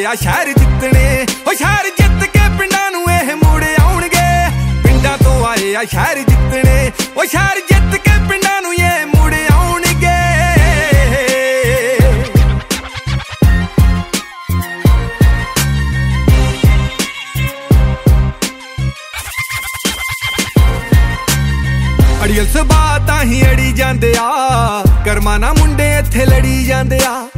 आ शहर जितने ओ शहर जित के पिंडां नूं इह मुड़ आउणगे पिंडां तो आए आ शहर जितने ओ शहर जित के पिंडां नूं इह मुड़ आउणगे अड़ियल सुभाऽ तां ही अड़ी जांदे आ करमां नाल मुंडे इत्थे लड़ी जांदे आ